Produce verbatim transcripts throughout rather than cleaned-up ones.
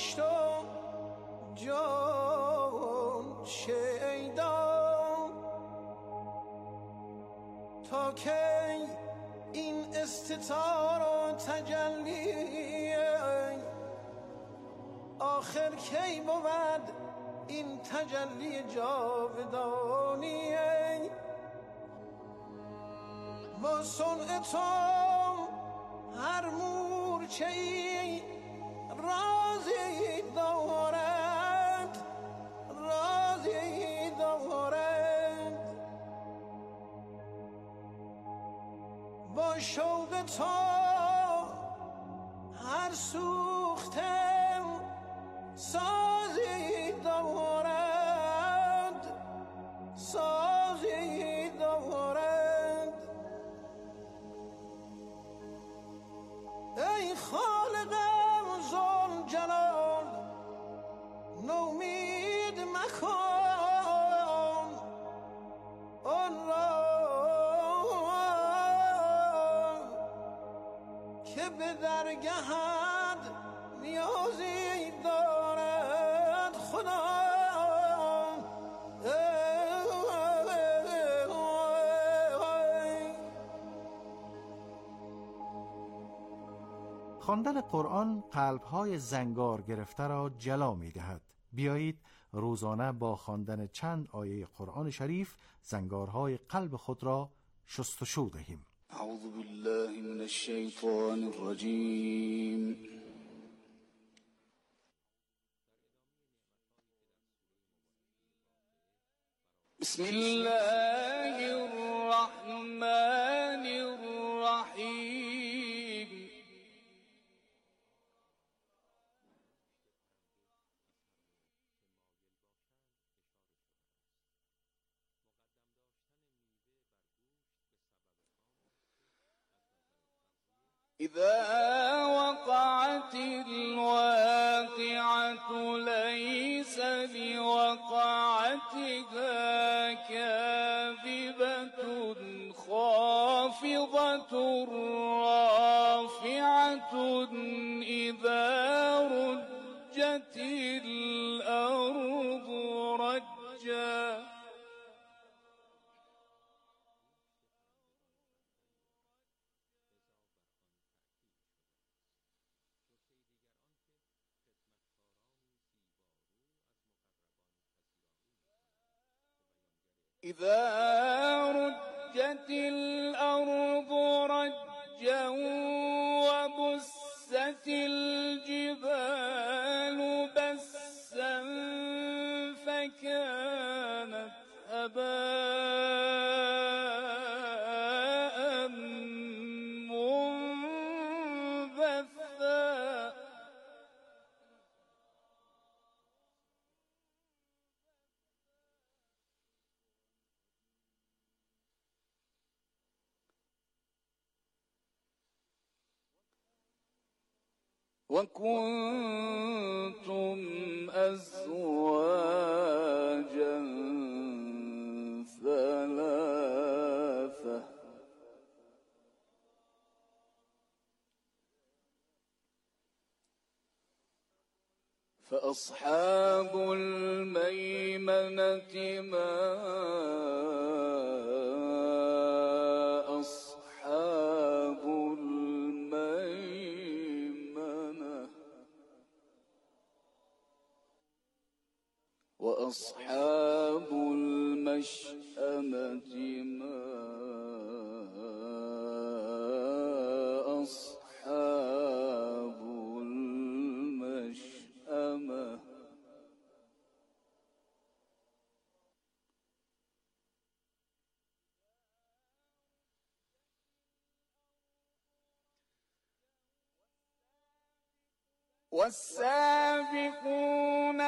بهشت و جان شیدا، تا کی این استطار و تجلی، آخر کی بود این تجلی جاودانی. با صنع تو هر مورچه‌ای رازی دارد، رازی دارد. با شوق تو هر سوخته سازی دارد، سازی دارد. ای خالقم ذوالجلال نومید مکن آن را که به درگهت نیازی دارد خدا. خواندن قرآن قلب‌های زنگار گرفته را جلا می‌دهد. بیایید روزانه با خواندن چند آیه قرآن شریف زنگارهای قلب خود را شستشو دهیم. اعوذ بالله من الشیطان الرجیم. بسم الله الرحمن الرحیم. إذا وقعت الواقعة ليس لوقعتها كاذبة خافضة رافعة إذا رجت الأرض رجا. إذا رجت الأرض رجا وبست الجبال بسا فكانت هباء منبثا. وكنتم أزواجا ثلاثة فأصحاب الميمنة ما أصحاب الميمنة وأصحاب المشأمة ما أصحاب المشأمة. والسابقون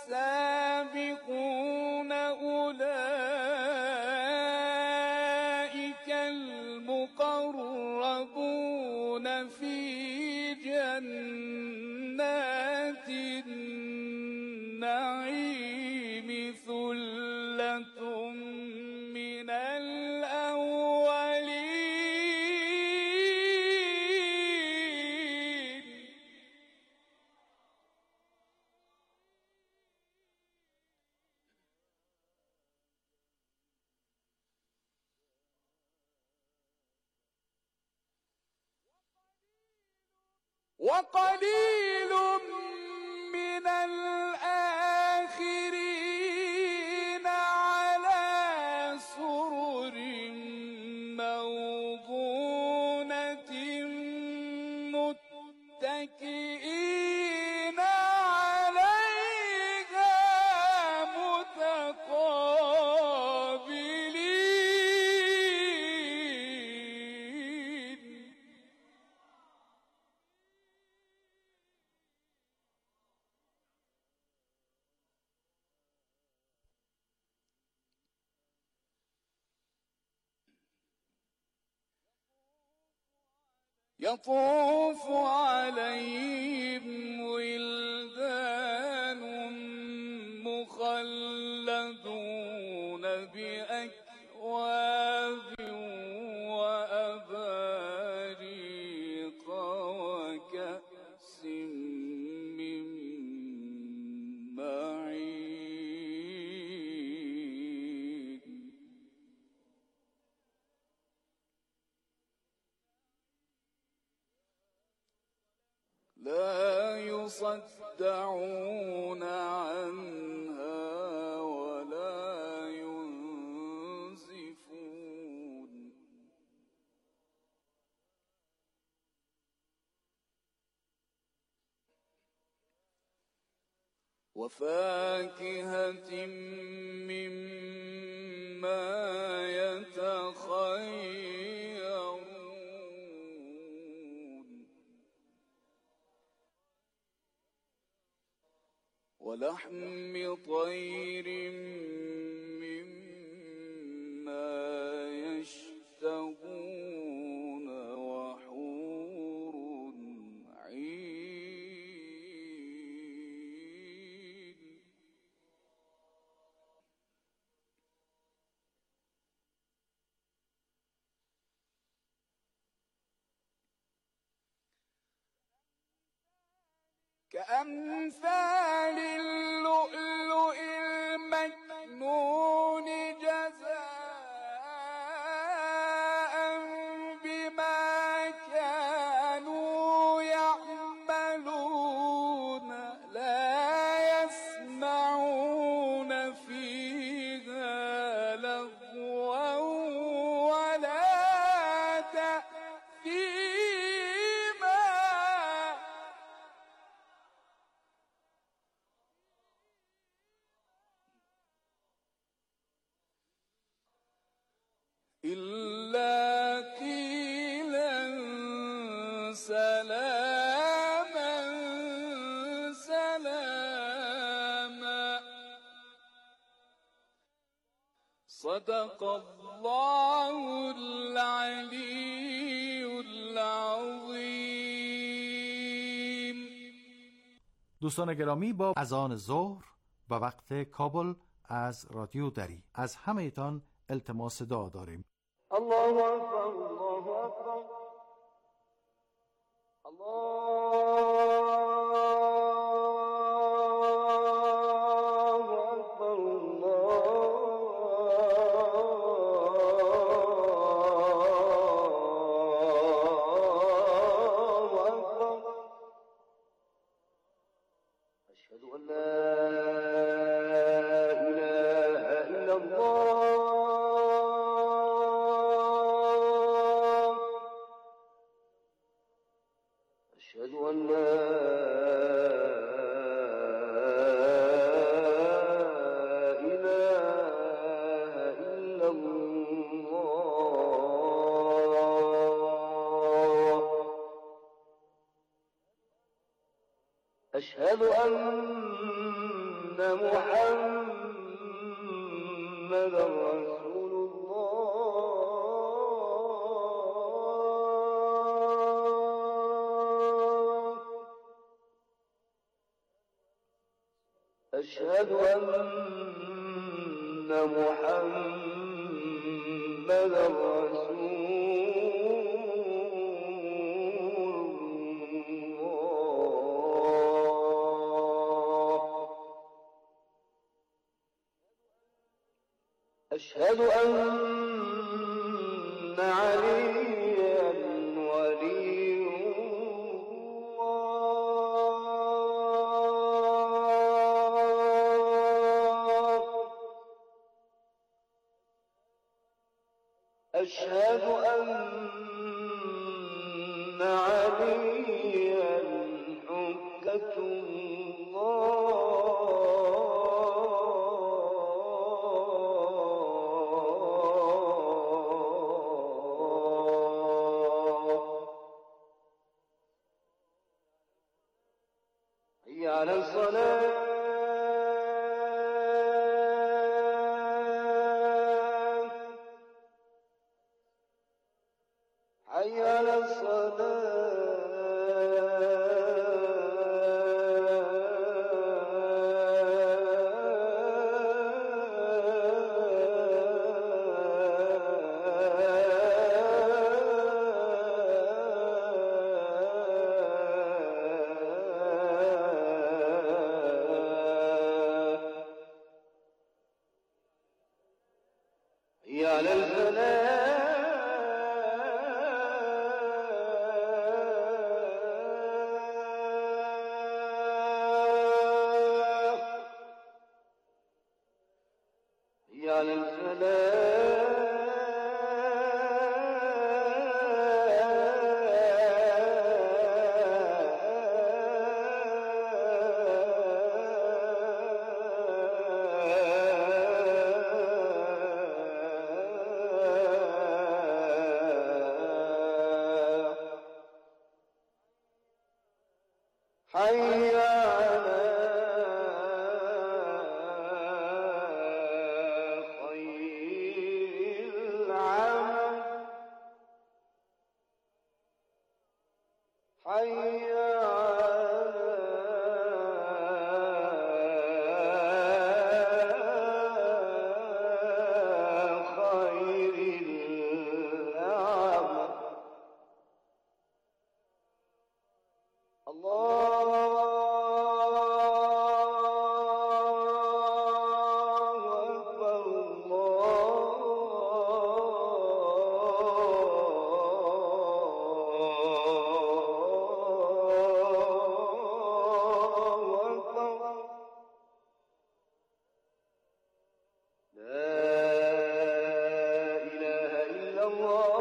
السابقون أولئك المقربون في جنات النعيم ثلة من الأولين. وقليل من الآخرين على سرر موضونة متكئين عليها متقابلين. يطوف عليهم ولدان مخلدون بأكواب وأباريق وكأس من معين. لا يصدعون عنها ولا ينزفون. وفاكهة مما يتخيرون. ولحم طير مما يشتهون وحور عين. كأمثال اللؤلؤ المكنون جزاء بما كانوا يعملون. لا يسمعون فيها لغوا ولا تأثيما. إلا قيلا سلاما سلاما. صدق الله العلي العظيم. دوستان گرامی، با اذان ظهر و وقت کابل از رادیو دری از همه ایتان التماس دعا داریم. الله اکبر، الله اکبر، الله اکبر، الله اکبر. اشهد ان لا اله الا الله. أشهد أن لا إله إلا الله. أشهد أن محمدا رسول الله. أشهد أن محمدا رسول الله. أشهد أن عليا ولي الله. أشهد أن عليا حجة الله. حي على الصلاة. حي على حي على الفلاح. حي على الفلاح. حي على خير العمل. حي على خير العمل. الله أكبر. الله أكبر. لا إله إلا الله.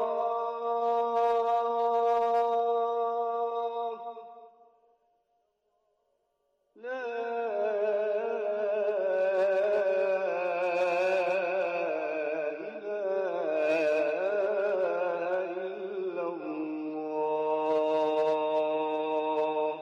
لا إله إلا الله.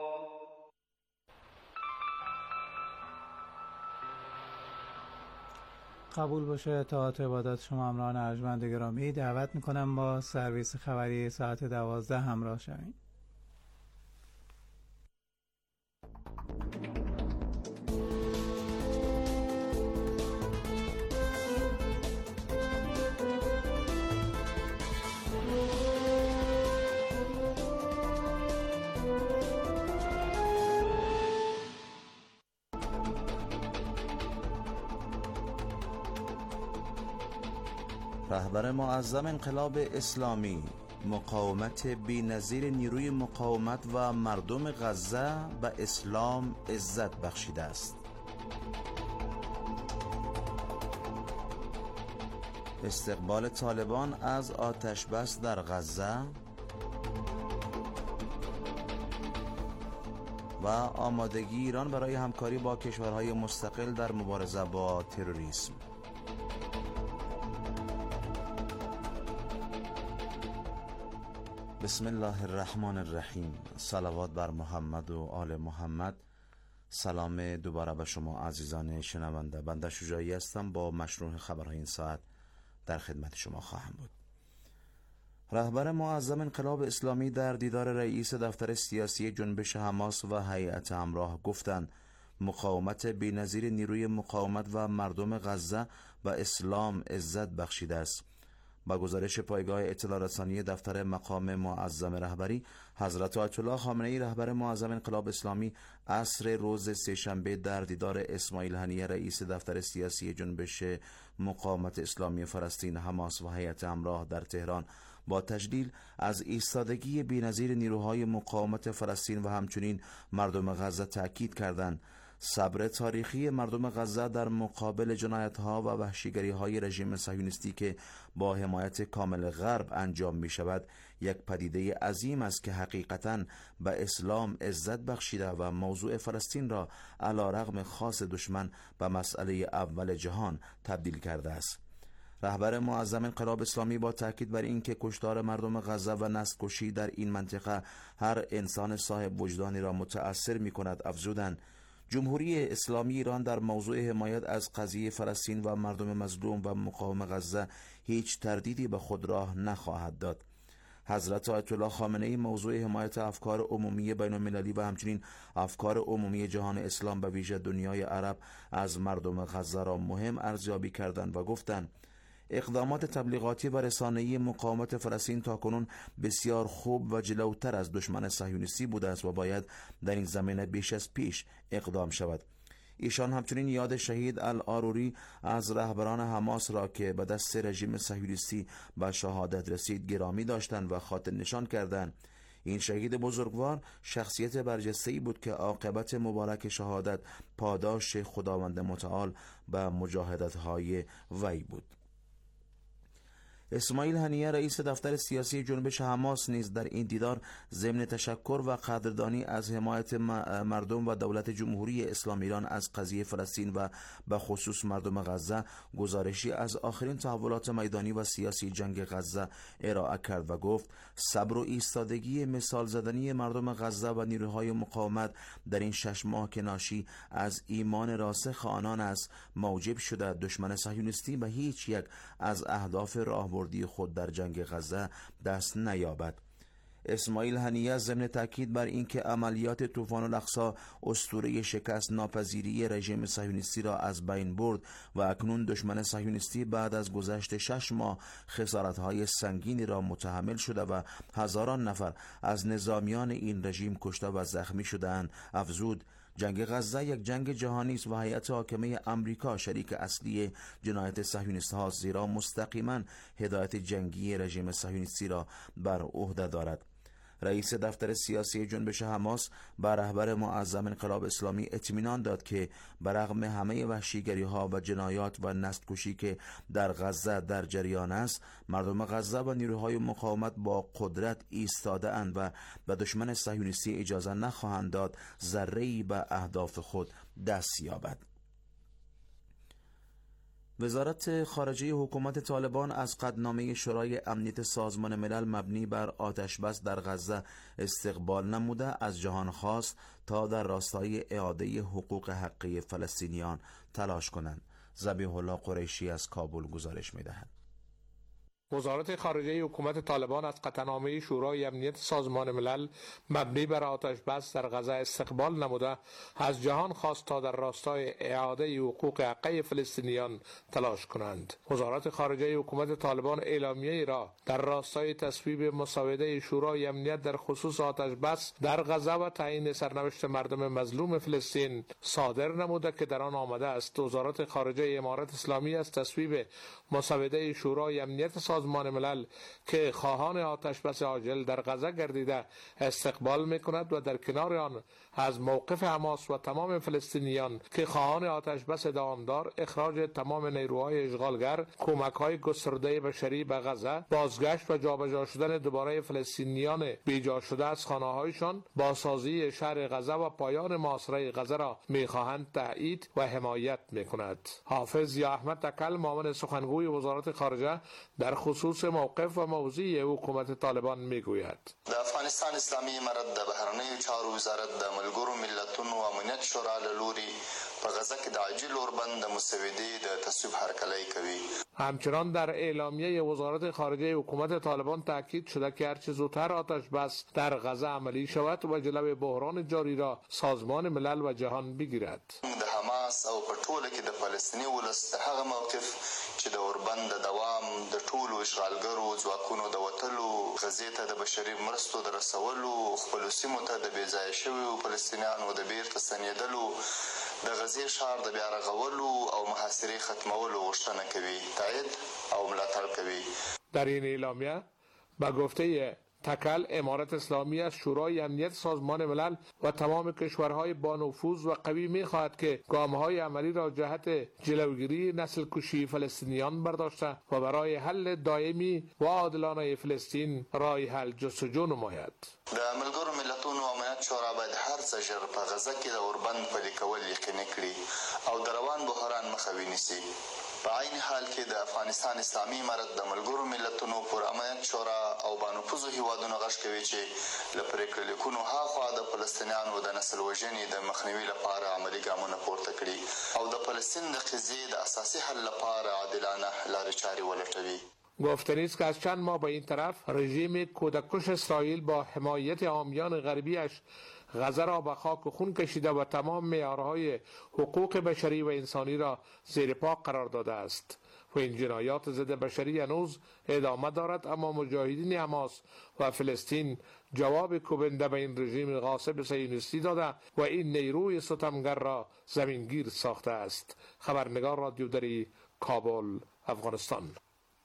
قبول باشه اطاعت عبادات شما همراهان ارجمند گرامی. دعوت میکنم با سرویس خبری ساعت دوازده همراه شوید. رهبر معظم انقلاب اسلامی مقاومت بی‌نظیر نیروی مقاومت و مردم غزه به اسلام عزت بخشیده است. استقبال طالبان از آتش بس در غزه و آمادگی ایران برای همکاری با کشورهای مستقل در مبارزه با تروریسم. بسم الله الرحمن الرحیم. صلوات بر محمد و آل محمد. سلام دوباره به شما عزیزان شنونده. بنده شجاعی هستم، با مشروع خبرهای این ساعت در خدمت شما خواهم بود. رهبر معظم انقلاب اسلامی در دیدار رئیس دفتر سیاسی جنبش حماس و هیئت همراه گفتند مقاومت بی‌نظیر نیروی مقاومت و مردم غزه و اسلام عزت بخشیده است. با گزارش پایگاه اطلاع رسانی دفتر مقام معظم رهبری، حضرت آیت الله خامنه‌ای رهبر معظم انقلاب اسلامی عصر روز سه‌شنبه در دیدار اسماعیل هنیه رئیس دفتر سیاسی جنبش مقاومت اسلامی فلسطین حماس و هیئت همراه در تهران با تجلیل از ایستادگی بی‌نظیر نیروهای مقاومت فلسطین و همچنین مردم غزه تأکید کردند صبر تاریخی مردم غزه در مقابل جنایت‌ها و وحشیگری‌های رژیم صهیونیستی که با حمایت کامل غرب انجام می‌شود یک پدیده عظیم است که حقیقتاً به اسلام عزت بخشیده و موضوع فلسطین را علیرغم خاص دشمن به مسئله اول جهان تبدیل کرده است. رهبر معظم انقلاب اسلامی با تاکید بر اینکه کشتار مردم غزه و نسل کشی در این منطقه هر انسان صاحب وجدانی را متأثر می‌کند افزودند جمهوری اسلامی ایران در موضوع حمایت از قضیه فلسطین و مردم مظلوم و مقاوم غزه هیچ تردیدی به خود راه نخواهد داد. حضرت آیت الله خامنه ای موضوع حمایت افکار عمومی بین المللی و همچنین افکار عمومی جهان اسلام به ویژه دنیای عرب از مردم غزه را مهم ارزیابی کردند و گفتند اقدامات تبلیغاتی و رسانه‌ای مقاومت فلسطین تاکنون بسیار خوب و جلوتر از دشمن صهیونیستی بوده است و باید در این زمینه بیش از پیش اقدام شود. ایشان همچنین یاد شهید العاروری از رهبران حماس را که به دست رژیم صهیونیستی به شهادت رسید گرامی داشتند و خاطر نشان کردند. این شهید بزرگوار شخصیت برجسته‌ای بود که عاقبت مبارک شهادت پاداش خداوند متعال به مجاهدت‌های وی بود. اسماعیل هنیه رئیس دفتر سیاسی جنبش حماس نیز در این دیدار ضمن تشکر و قدردانی از حمایت مردم و دولت جمهوری اسلامی ایران از قضیه فلسطین و به خصوص مردم غزه گزارشی از آخرین تحولات میدانی و سیاسی جنگ غزه ارائه کرد و گفت صبر و ایستادگی مثال زدنی مردم غزه و نیروهای مقاومت در این شش ماه که ناشی از ایمان راسخ آنان است موجب شده دشمن صهیونیستی به هیچ یک از اهداف راهبردی خود در جنگ غزه دست نیابد. اسماعیل هنیه ضمن تاکید بر اینکه عملیات طوفان الاقصی اسطوره شکست ناپذیری رژیم صهیونیستی را از بین برد و اکنون دشمن صهیونیستی بعد از گذشت شش ماه خسارت‌های سنگینی را متحمل شده و هزاران نفر از نظامیان این رژیم کشته و زخمی شده‌اند. افزود جنگ غزه یک جنگ جهانی است و هیئت حاکمه امریکا شریک اصلی جنایت صهیونیست ها زیرا مستقیما هدایت جنگی رژیم صهیونیستی را بر عهده دارد. رئیس دفتر سیاسی جنبش حماس بر رهبر معظم انقلاب اسلامی اطمینان داد که برغم همه وحشیگری ها و جنایات و نسل کشی که در غزه در جریان است مردم غزه و نیروهای مقاومت با قدرت ایستاده اند و به دشمن صهیونیستی اجازه نخواهند داد ذره‌ای به اهداف خود دست یابد. وزارت خارجه حکومت طالبان از قطعنامه شورای امنیت سازمان ملل مبنی بر آتشبس در غزه استقبال نموده از جهان خواست تا در راستای اعاده حقوق حقی فلسطینیان تلاش کنند. ذبیح الله قریشی از کابل گزارش می‌دهد. وزارت خارجه حکومت طالبان از قطعنامه شورای امنیت سازمان ملل مبنی بر آتش بس در غزه استقبال نموده از جهان خواست تا در راستای اعاده حقوق حقی فلسطینیان تلاش کنند. وزارت خارجه حکومت طالبان اعلامیه‌ای را در راستای تصویب مسوده شورای امنیت در خصوص آتش بس در غزه و تعیین سرنوشت مردم مظلوم فلسطین صادر نموده که در آن آمده است وزارت خارجه امارات اسلامی از تصویب مسوده شورای امنیت سازمان ملل که خواهان آتش بس عاجل در غزه گردیده استقبال می‌کند و در کنار آن از موقف حماس و تمام فلسطینیان که خواهان آتش بس دامدار، اخراج تمام نیروهای اشغالگر، کمک‌های گسترده بشری به غزه، بازگشت و جابجا شدن دوباره فلسطینیان بیجا شده از خانه‌هایشان، بازسازی شهر غزه و پایان محاصره غزه را می‌خواهند تایید و حمایت می‌کند. حافظ ضیا احمد تکل معاون سخنگوی وزارت خارجه در خصوص موقف و موضع حکومت طالبان میگوید: د افغانستان اسلامي امارت د بهرنیو چارو وزارت د ملګرو ملتونو و امنیت شورا له لوري په غزه کې د عاجل اوربند مسودې د تصویب هرکلی کوي. همچنان در اعلامیه وزارت خارجه حکومت طالبان تاکید شده که هرچه زودتر آتش بس در غزه عملی شود و جلوی بحران جاری را سازمان ملل و جهان بگیرد. د حماس او په ټوله کې د فلسطیني ولس د هغه موقف چې د اوربند د دوام د ټولو اشغالګرو ځواکونو د وتلو غزې ته د بشري مرستو د رسولو خپلو سیمو ته د بې ځایه شویو فلسطینیانو د بیرته ستنېدلو د غزې ښار د بیا رغولو او محاصرې ختمولو غوښتنه کوي، تایید او ملاتړ کوي. در این اعلامیه به گفته تکل امارت اسلامی از شورای امنیت سازمان ملل و تمام کشورهای با نفوذ و قوی می‌خواهد که گام‌های عملی را جهت جلوگیری نسل کشی فلسطینیان برداشته و برای حل دائمی و عادلانه فلسطین راه حل جستجو نماید. د ملګرو ملتونو امنیت شورا باید هر څه ژر په غزه کې د اوربند پلي کول یقیني کړي او د روان بحران مخه ونیسي. په عین حال کې د افغانستان اسلامي امارت د ملګرو ملتونو پر امنیت شورا او بانفوذو هیوادونو غږ کوي چې له پرېکړې لیکونو هاخوا د فلسطینیانو د نسل وژنې د مخنیوي لپاره عملي ګامونه پورته کړي او د فلسطین د قضیې د اساسي حل لپاره عادلانه لارې چارې ولټوي. گفتنی است که از چند ماه به این طرف رژیم کودککش اسرائیل با حمایت حامیان غربیش غزه را به خاک و خون کشیده و تمام معیارهای حقوق بشری و انسانی را زیر پا قرار داده است و این جنایات ضد بشری هنوز ادامه دارد، اما مجاهدین حماس و فلسطین جواب کوبنده به این رژیم غاصب صهیونیستی داده و این نیروی ستمگر را زمینگیر ساخته است. خبرنگار رادیو دری، کابل، افغانستان.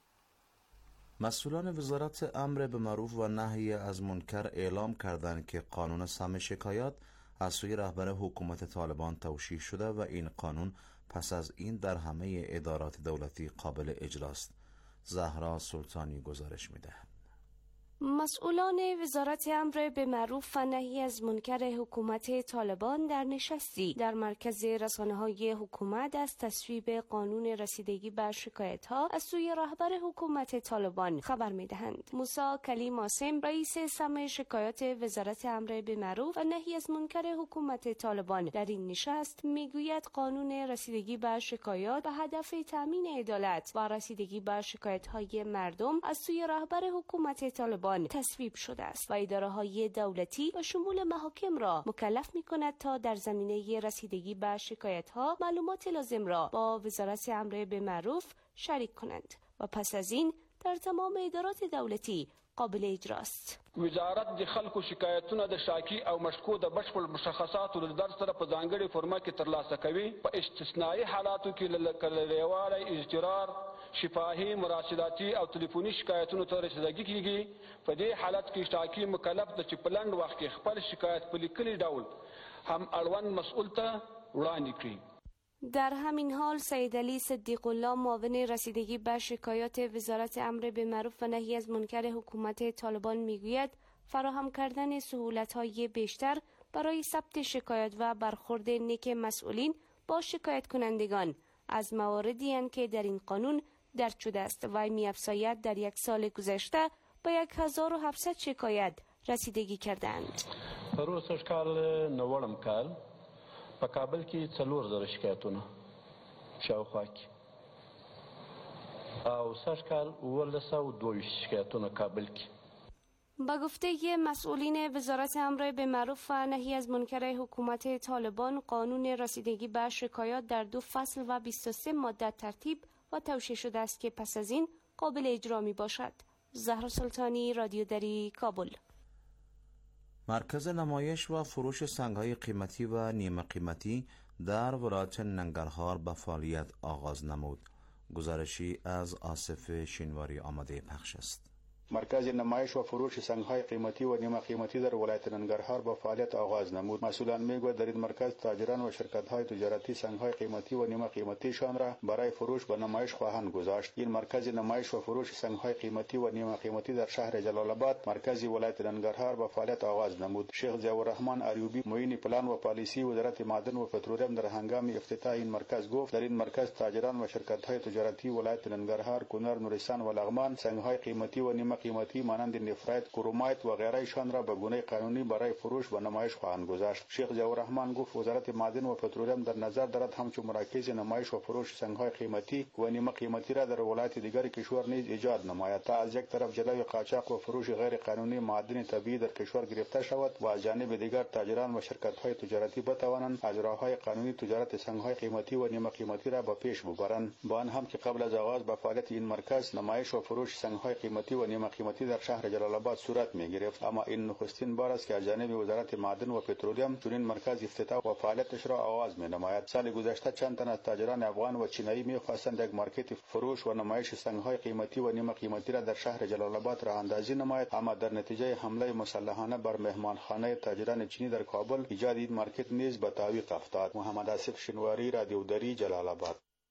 مسئولان وزارت امر به معروف و نهی از منکر اعلام کردند که قانون سم شکایات از سوی رهبر حکومت طالبان توشیح شده و این قانون پس از این در همه ادارات دولتی قابل اجراست. زهرا سلطانی گزارش می‌دهد. مسئولان وزارت امر به معروف و نهی از منکر حکومت طالبان در نشستی در مرکز رسانه‌های حکومت از تصویب قانون رسیدگی به شکایت‌ها از سوی رهبر حکومت طالبان خبر می‌دهند. موسی کلیم عاصم رئیس سم شکایات وزارت امر به معروف و نهی از منکر حکومت طالبان در این نشست میگوید قانون رسیدگی به شکایات به هدف تامین عدالت و رسیدگی به شکایت‌های مردم از سوی رهبر حکومت طالبان تصویب شده است و اداره‌های دولتی و شمول محاکم را مکلف می‌کند تا در زمینه رسیدگی به شکایت‌ها معلومات لازم را با وزارت امر به معروف شریک کنند و پس از این در تمام ادارات دولتی قابل اجراست. وزارت د خلکو شکایتونه د شاکی او مشکو د بشپړ مشخصاتو د درس سره په ځانګړي فرمه کې ترلاسه کوي. په استثنایی حالاتو کې لکه اضطرار، شفاهی، مراسلاتي او تلیفوني شکایتونو ته رسیدګي کیږي. په دې حالت کې شاکی مکلف د چپلند وخت کې خپل شکایت په لیکلي ډول هم اړوند مسئول ته وړاندې کړي. در همین حال سید علی صدیق الله معاون رسیدگی به شکایات وزارت امر به معروف و نهی از منکر حکومت طالبان میگوید فراهم کردن سهولت‌های بیشتر برای ثبت شکایات و برخورد نیک مسئولین با شکایت کنندگان از مواردی است که در این قانون درج شده است و می‌افزاید در یک سال گذشته به هزار و هفتصد شکایت رسیدگی کردند. پروسش کال نوړم کال په کابل کې څلور زره شکایتونه شاوخوا کې او سږ کال اوولس سوه دوه شکایتونه کابل کې. با گفته مسئولین وزارت امر به معروف و نهی از منکر حکومت طالبان قانون رسیدگی به شکایات در دو فصل و بیست و سه ماده ترتیب و توشیح شده است که پس از این قابل اجرا می باشد. زهرا سلطانی، رادیو دری، کابل. مرکز نمایش و فروش سنگ‌های قیمتی و نیمه قیمتی در ولایت ننگرهار به فعالیت آغاز نمود. گزارشی از آصف شینواری آماده پخش است. مرکز نمایش و فروش سنگ‌های قیمتی و نیمه قیمتی در ولایت ننگرهار با فعالیت آغاز نمود. مسئولان میگویند در این مرکز تاجران و شرکت‌های تجارتی سنگ‌های قیمتی و نیمه قیمتیشان را برای فروش به نمایش خواهند گذاشت. این مرکز نمایش و فروش سنگ‌های قیمتی و نیمه قیمتی در شهر جلال آباد مرکز ولایت ننگرهار با فعالیت آغاز نمود. شیخ ضیاءالرحمن ایوبی معین پلان و پالیسی وزارت معدن و پترولیم در هنگام افتتاح این مرکز گفت در این مرکز تاجران و شرکت‌های تجارتی ولایت ننگرهار، کنر، نورستان و لغمان سنگ‌های قیمتی و نیمه قیمتی مانند نفرایت، کرومایت و غیرهشان را به گونه قانونی برای فروش به نمایش خواهند گذاشت. شیخ ضیاءالرحمن گفت وزارت معدن و پترولیم در نظر دارد همچون مراکز نمایش و فروش سنگ‌های قیمتی و نیمه قیمتی را در ولایت دیگر کشور نیز ایجاد نماید تا از یک طرف جلوی قاچاق و فروش غیر قانونی معدن طبیعی در کشور گرفته شود و از جانب دیگر تاجران و شرکت‌های تجارتی بتوانند از راه‌های قانونی تجارت سنگ‌های قیمتی و نیمه قیمتی را به پیش ببرند. با آن هم که قبل از آغاز به فعالیت این مرکز نمایش و فروش سنگ‌های قیمتی و نیمه نیمه قیمتی در شهر جلال آباد صورت می‌گرفت، اما این نخستین بار است که از جانب وزارت معدن و پترولیم چنین مرکز افتتاح و فعالیتش را آغاز می‌نماید. سال گذشته چند تن از تاجران افغان و چینایی می‌خواستند یک مارکت فروش و نمایش سنگ‌های قیمتی و نیمه قیمتی را در شهر جلال آباد راه اندازی نماید، اما در نتیجه حمله مسلحانه بر مهمانخانه تاجران چینی در کابل ایجاد این مارکت نیز به تعویق افتاد. محمد آصف شنواری، رادیو دری، جلال آباد.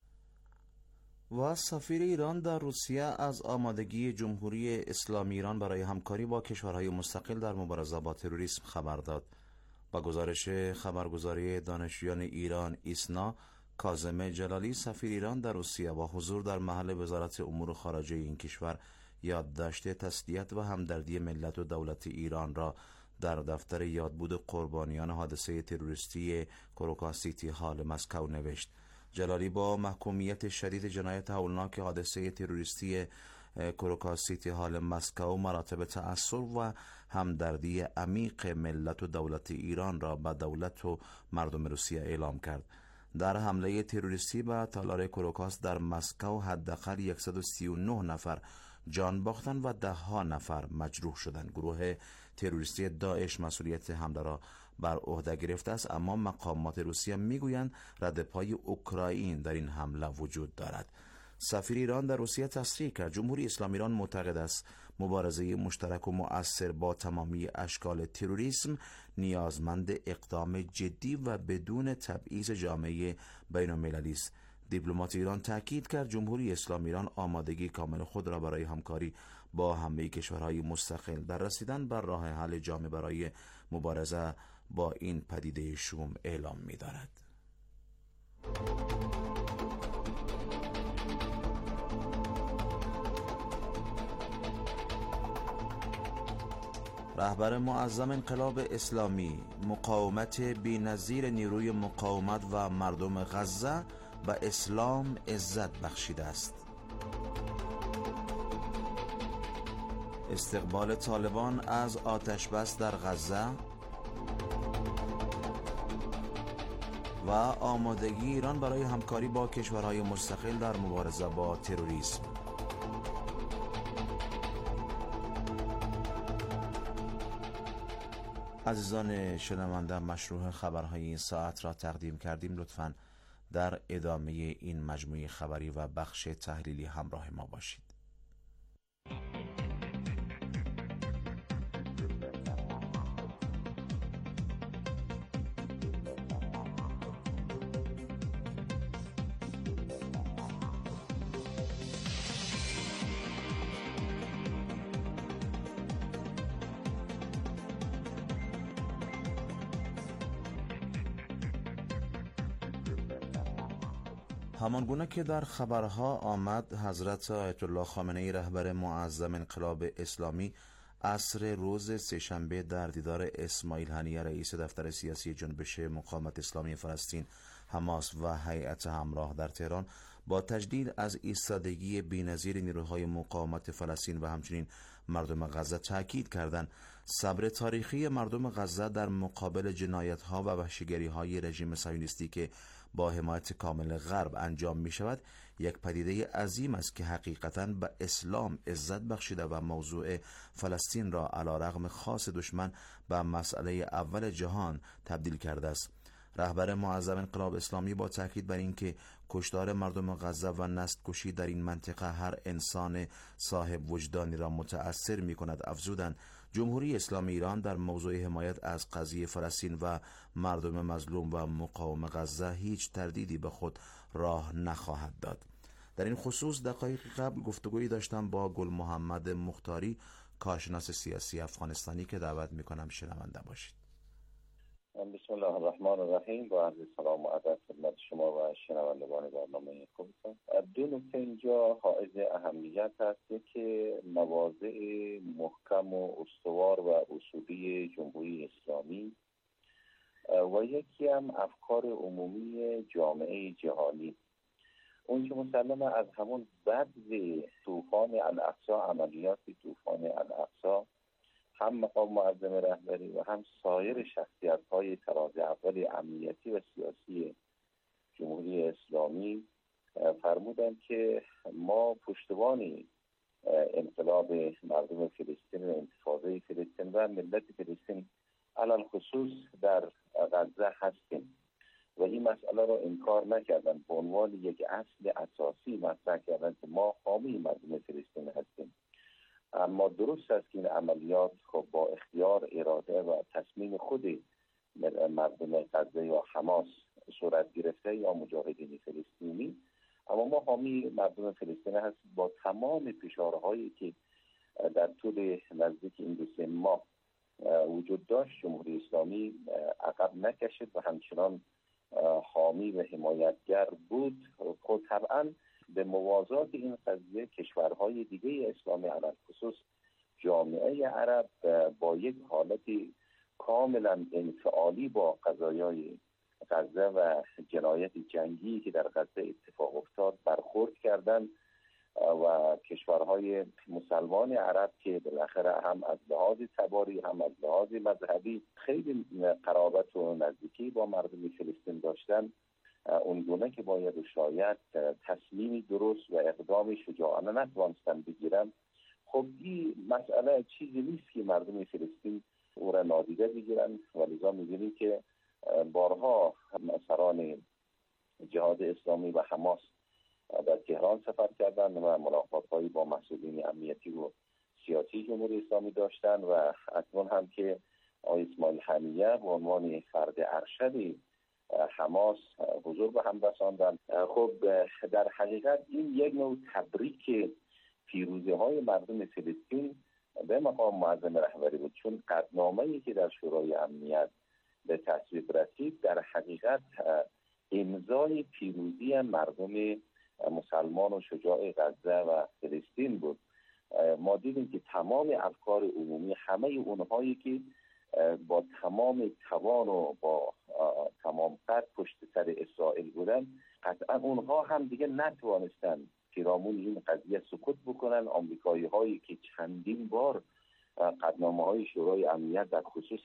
و سفیر ایران در روسیه از آمادگی جمهوری اسلامی ایران برای همکاری با کشورهای مستقل در مبارزه با تروریسم خبر داد. با گزارش خبرگزاری دانشجویان ایران ایسنا، کاظم جلالی سفیر ایران در روسیه با حضور در محل وزارت امور خارجه این کشور یادداشت تسلیت و همدردی ملت و دولت ایران را در دفتر یادبود قربانیان حادثه تروریستی کروکاس سیتی هال مسکو نوشت. جلالی با محکومیت شدید جنایت هولناک حادثه تروریستی کروکاس سیتی هال مسکو مراتب تأثر و همدردی عمیق ملت و دولت ایران را به دولت و مردم روسیه اعلام کرد. در حمله تروریستی به تالار کروکاس در مسکو حداقل صد و سی و نه نفر جان باختند و ده ها نفر مجروح شدند. گروه تروریستی داعش مسئولیت حمله را بر عهده گرفته است، اما مقامات روسیه میگویند ردپای اوکراین در این حمله وجود دارد. سفیر ایران در روسیه تصریح کرد جمهوری اسلامی ایران معتقد است مبارزه مشترک و مؤثر با تمامی اشکال تروریسم نیازمند اقدام جدی و بدون تبعیض جامعه بین المللی است. دیپلمات ایران تاکید کرد جمهوری اسلامی ایران آمادگی کامل خود را برای همکاری با همه کشورهای مستقل در رسیدن بر راه حل جامع برای مبارزه با این پدیده شوم اعلام می دارد. رهبر معظم انقلاب اسلامی مقاومت بی‌نظیر نیروی مقاومت و مردم غزه و اسلام عزت بخشیده است. استقبال طالبان از آتش بس در غزه و آمادگی ایران برای همکاری با کشورهای مستقل در مبارزه با تروریسم. عزیزان شنونده، مشروع خبرهای این ساعت را تقدیم کردیم. لطفاً در ادامه این مجموعه خبری و بخش تحلیلی همراه ما باشید. همانگونه که در خبرها آمد، حضرت آیت الله خامنه‌ای رهبر معظم انقلاب اسلامی عصر روز سه‌شنبه در دیدار اسماعیل هنیه رئیس دفتر سیاسی جنبش مقاومت اسلامی فلسطین حماس و هیئت همراه در تهران با تجدید از ایستادگی بی‌نظیر نیروهای مقاومت فلسطین و همچنین مردم غزه تاکید کردند صبر تاریخی مردم غزه در مقابل جنایت‌ها و وحشیگری‌های رژیم صهیونیستی که با حمایت کامل غرب انجام می شود یک پدیده عظیم است که حقیقتاً به اسلام عزت بخشیده و موضوع فلسطین را علیرغم خاص دشمن به مسئله اول جهان تبدیل کرده است. رهبر معظم انقلاب اسلامی با تاکید بر اینکه کشتار مردم غزه و نسل کشی در این منطقه هر انسان صاحب وجدانی را متأثر می کند افزودند جمهوری اسلامی ایران در موضوع حمایت از قضیه فلسطین و مردم مظلوم و مقاوم غزه هیچ تردیدی به خود راه نخواهد داد. در این خصوص دقایق قبل گفتگویی داشتم با گل محمد مختاری، کارشناس سیاسی افغانستانی که دعوت میکنم شنونده باشید. بسم الله الرحمن الرحیم. با عرض سلام و ادب خدمت شما و شنوندگان برنامه خوبتان. دو نکته اینجا حائز اهمیت است که مواضع محکم و استوار و اصولی جمهوری اسلامی و یکی هم افکار عمومی جامعه جهانی. اون که مسلمه از همون بدو طوفان الاقصی، عملیات طوفان الاقصی، هم مقام معظم رهبری و هم سایر شخصیت‌های تراز اول امنیتی و سیاسی جمهوری اسلامی فرمودند که ما پشتبانی انقلاب مردم فلسطین و انتفاضه فلسطین و ملت فلسطین علل خصوص در غزه هستیم و این مسئله را انکار نکردن، به عنوان یک اصل اساسی مطرح کردن که ما حامی مردم فلسطین هستیم. اما درست است که این عملیات خب با اختیار، اراده و تصمیم خود مردم غزه یا حماس صورت گرفته یا مجاهدین فلسطینی، اما ما حامی مردم فلسطین هستیم با تمام فشارهایی که در طول نزدیک این دو سه ماه وجود داشت. جمهوری اسلامی عقب نکشید و همچنان حامی و حمایتگر بود. خود طبعا به موازات این قضیه کشورهای دیگه اسلامی علل خصوص جامعه عرب با یک حالت کاملا انفعالی با قضایای غزه و جنایت جنگی که در غزه اتفاق افتاد برخورد کردند و کشورهای مسلمان عرب که بالاخره هم از لحاظ تباری هم از لحاظ مذهبی خیلی قرابت و نزدیکی با مردم فلسطین داشتن، اونگونه که باید و شاید تصمیمی درست و اقدامی شجاعانه نتوانستن بگیرن. خب این مسئله چیزی نیست که مردم فلسطین او را نادیده بگیرن و لذا می‌بینیم که بارها سران جهاد اسلامی و حماس در تهران سفر کردند و ملاقات‌هایی با مسئولین امنیتی و سیاسی جمهوری اسلامی داشتند و اکنون هم که آقای اسماعیل هنیه به عنوان فرد ارشد حماس حضور به هم رساندند. خب در حقیقت این یک نوع تبریک پیروزی‌های مردم فلسطین به مقام معظم رهبری بود، چون قطعنامه‌ای که در شورای امنیت به تصویب رسید در حقیقت امضای پیروزی مردم مسلمان و شجاع غزه و فلسطین بود. ما دیدیم که تمام افکار عمومی، همه اونهایی که با تمام توان و با تمام قد پشت سر اسرائیل بودن، قطعا اونها هم دیگه نتوانستن پیرامون این قضیه سکوت بکنن. آمریکایی هایی که چندین بار قطعنامه های شورای امنیت در خصوص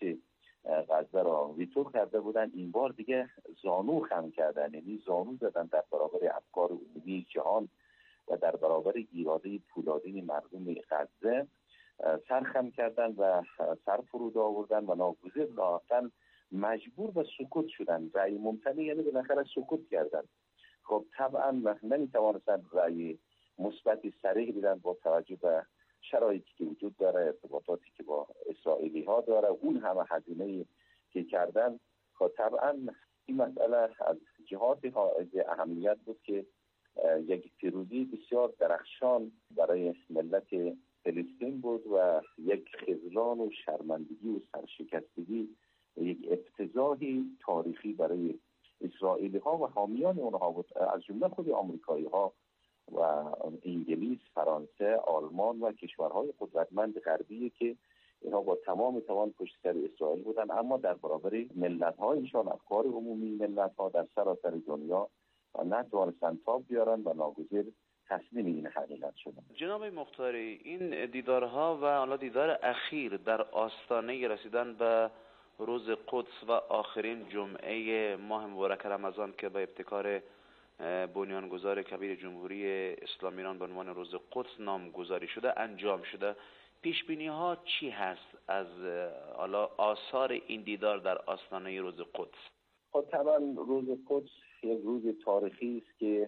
غزه را ویتو کرده بودن، این بار دیگه زانو خم کردن، یعنی زانو زدن در برابر افکار عمومی جهان و در برابر اراده پولادین مردم غزه سرخم کردن و سر فرود آوردن و ناگزیر لااقل مجبور به سکوت شدن. رأی ممتنع یعنی بالاخره سکوت کردن. خب طبعا نمیتوانستن رأی مثبتی صریح بدن با توجه به شرایطی که وجود داره، ارتباطاتی که با اسرائیلی ها داره، اون همه هزینه‌ای که کردن. خب طبعا این مسئله از جهات حائز اهمیت بود که یک پیروزی بسیار درخشان برای ملت فلسطین بود و یک خذلان و شرمندگی و سرشکستگی و یک افتضاحی تاریخی برای اسرائیلی ها و حامیان اونها بود، از جمله خود آمریکایی ها و انگلیس، فرانسه، آلمان و کشورهای قدرتمند غربی که اینها با تمام توان پشت سر اسرائیل بودن، اما در برابر ملت هایشان، افکار عمومی ملت ها در سراسر دنیا نتوانستن تاب بیارن و ناگزیر تسلیم این حقیقت شدن. جناب مختاری، این دیدارها و حالا دیدار اخیر در آستانه رسیدن به روز قدس و آخرین جمعه ماه مبارک رمضان که به ابتکار بنیانگذار کبیر جمهوری اسلامی ایران به عنوان روز قدس نامگذاری شده انجام شده، پیش بینی ها چی هست از حالا آثار این دیدار در آستانه روز قدس؟ خب طبعا روز قدس یک روز تاریخی است که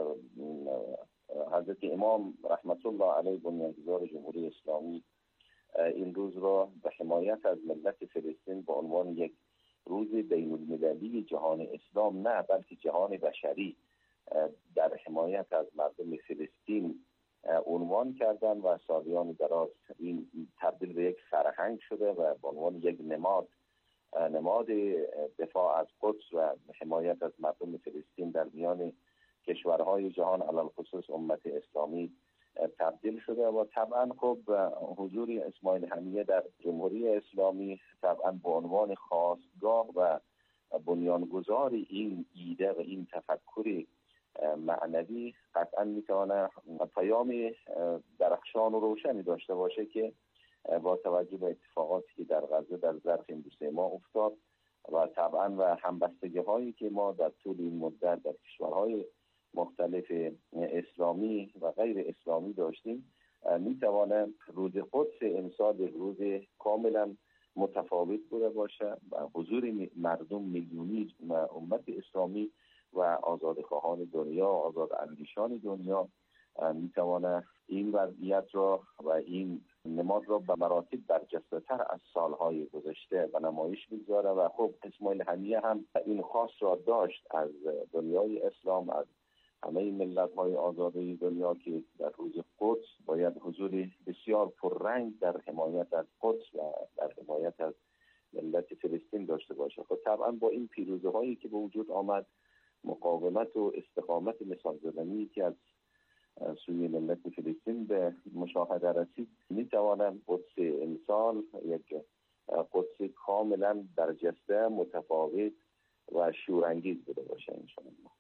حضرت امام رحمت الله علیه بنیانگذار جمهوری اسلامی این روز را به حمایت از ملت فلسطین به عنوان یک روز بین المللی جهان اسلام، نه بلکه جهان بشری، در حمایت از مردم فلسطین عنوان کردن و سالیان دراز این تبدیل به یک فرهنگ شده و به عنوان یک نماد نماد دفاع از قدس و حمایت از مردم فلسطین در میان کشورهای جهان علل خصوص امت اسلامی تبدیل شده. و طبعا خب حضور اسماعیل هنیه در جمهوری اسلامی طبعا به عنوان خاستگاه و بنیانگذار این ایده و این تفکر معنوی قطعا میتونه پیام درخشان و روشنی داشته باشه که با توجه به اتفاقاتی که در غزه در ظرف این دو سه ماه افتاد و طبعا و همبستگی هایی که ما در طول این مدت در کشورهای مختلف اسلامی و غیر اسلامی داشتیم، میتواند روز قدس امسال یک روز کاملا متفاوت بوده باشه و حضور مردم میلیونی امت اسلامی و آزادخواهان دنیا، آزاد اندیشان دنیا میتواند این وضعیت را و این نماد را به مراتب برجسته‌تر از سالهای گذشته و نمایش بگذاره و خب اسماعیل هنیه هم این خاص را داشت از دنیای اسلام، از همه ملت‌های آزاده دنیا که در روز قدس باید حضور بسیار پررنگ در حمایت از قدس و در حمایت از ملت فلسطین داشته باشه. خب طبعا با این پیروزی‌هایی که به وجود آمد، مقاومت و استقامت مثال زدنی که از سوی ملت فلسطین به مشاهده رسید، می‌توانم قدس امسال یک قدس کاملا برجسته، متفاوت و شورانگیز بوده باشه انشاءالله.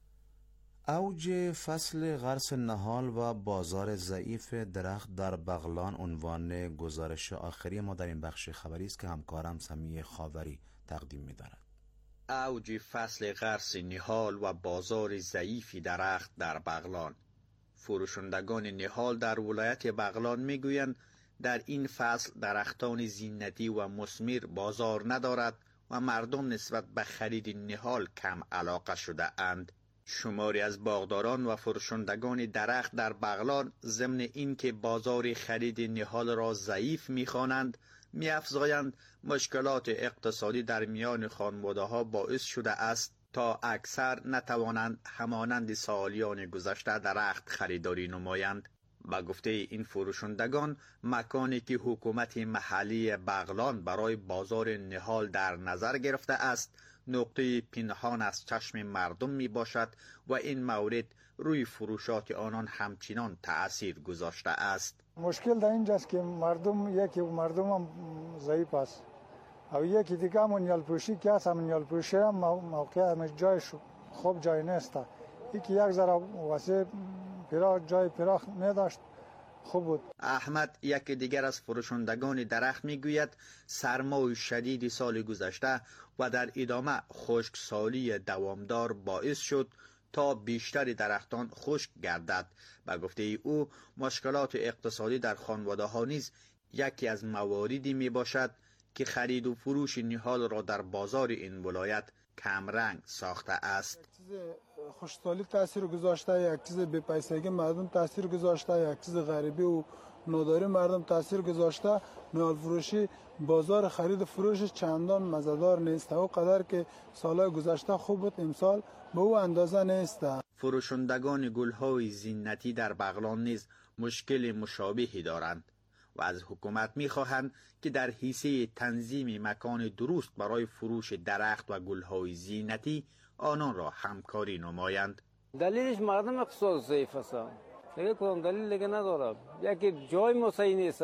اوج فصل غرس نهال و بازار ضعیف درخت در بغلان عنوان گزارش آخری ما در این بخش خبری است که همکارم سمیع خاوری تقدیم می‌دارد. اوج فصل غرس نهال و بازار ضعیف درخت در بغلان. فروشندگان نهال در ولایت بغلان میگویند در این فصل درختان زینتی و مثمر بازار ندارد و مردم نسبت به خرید نهال کم علاقه شده اند. شماری از باغداران و فروشندگان درخت در بغلان ضمن اینکه بازار خرید نهال را ضعیف می‌خوانند، می‌افزایند مشکلات اقتصادی در میان خانواده‌ها باعث شده است تا اکثر نتوانند همانند سالیان گذشته درخت خریداری نمایند. با گفته این فروشندگان، مکانی که حکومت محلی بغلان برای بازار نهال در نظر گرفته است نقطه پنهان از چشم مردم می باشد و این مورد روی فروشات آنان همچنان تأثیر گذاشته است. مشکل در اینجاست که مردم یکی مردم هم ضعیف است و یکی دیگه هم نیالپوشی که هست، هم نیالپوشی هم موقع همش جایش خوب جای نیست. یکی یک ذره واسه پیراخ جای پیراخ نداشت خوب بود. احمد یک دیگر از فروشندگان درخت میگوید سرمای شدید سال گذشته و در ادامه خشکسالی دوامدار باعث شد تا بیشتر درختان خشک گردد. به گفته او مشکلات اقتصادی در خانواده ها نیز یکی از مواردی می باشد که خرید و فروش نهال را در بازار این ولایت کمرنگ ساخته است. خشکسالی تاثیر گذاشته، یک چیز بی پیسگی مردم تاثیر گذاشته، یک چیز غریبی و ناداری مردم تاثیر گذاشته. نهال فروشی بازار خرید و فروش چندان مزدار نیست، او قدر که سالهای گذشته خوب بود امسال به او اندازه نیست. فروشندگان گل‌های زینتی در بغلان نیز مشکل مشابهی دارند و از حکومت می‌خواهند که در حیث تنظیم مکان درست برای فروش درخت و گل‌های زینتی آنان را همکاری نمایند. دلیلش مردم اقتصاد ضعیف است. دیگه کدام دلیل دیگه نداره. یکی جای مساعی نیست.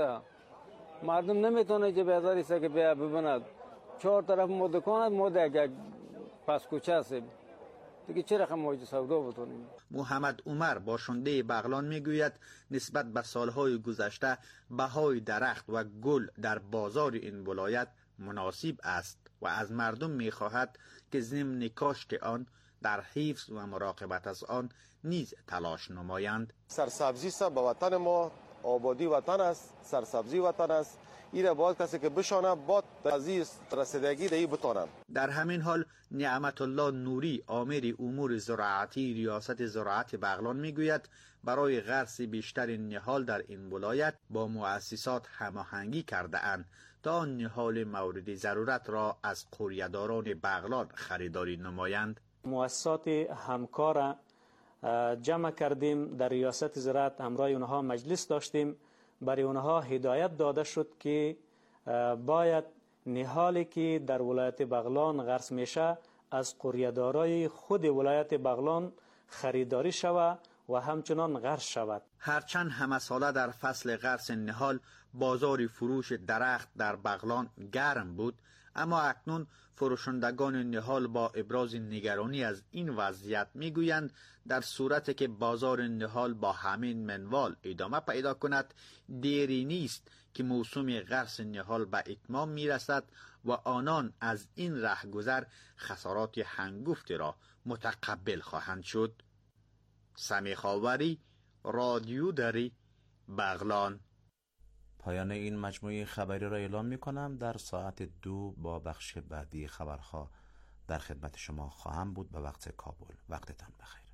مردم نمیتونه که بازاری است که بیا ببیند. چهار طرف ما دکان ما دیگه پس کوچه است. دیگه چه رقم موجود سودا بتونیم. محمد عمر باشنده بغلان میگوید نسبت به سالهای گذشته بهای درخت و گل در بازار این ولایت مناسب است و از مردم میخواهد که ضمن کاشت آن در حفظ و مراقبت از آن نیز تلاش نمایند. سرسبزی است به وطن ما، آبادی وطن است، سرسبزی وطن است. ایره باید کسی که بشانه باید از این رسیدگی دهی بتانند. در همین حال نعمت الله نوری آمر امور زراعتی ریاست زراعت بغلان میگوید برای غرس بیشتر نهال در این ولایت با مؤسسات هماهنگی کرده اند تا نهال مورد ضرورت را از قریه‌داران بغلان خریداری نمایند. مؤسسات همکار جمع کردیم، در ریاست زراعت همراه اونها مجلس داشتیم، برای اونها هدایت داده شد که باید نهالی که در ولایت بغلان غرس میشه از قریه‌دارای خود ولایت بغلان خریداری شود و همچنان غرس شود. هرچند همه ساله در فصل غرس نهال بازار فروش درخت در بغلان گرم بود، اما اکنون فروشندگان نهال با ابراز نگرانی از این وضعیت میگویند در صورتی که بازار نهال با همین منوال ادامه پیدا کند دیری نیست که موسم غرس نهال به اتمام میرسد و آنان از این رهگذر خسارات هنگفتی را متقبل خواهند شد. سمیع خاوری، رادیو دری، بغلان. پایان این مجموعه خبری را اعلام می کنم. در ساعت دو با بخش بعدی خبرها در خدمت شما خواهم بود. به وقت کابل. وقتتان بخیر.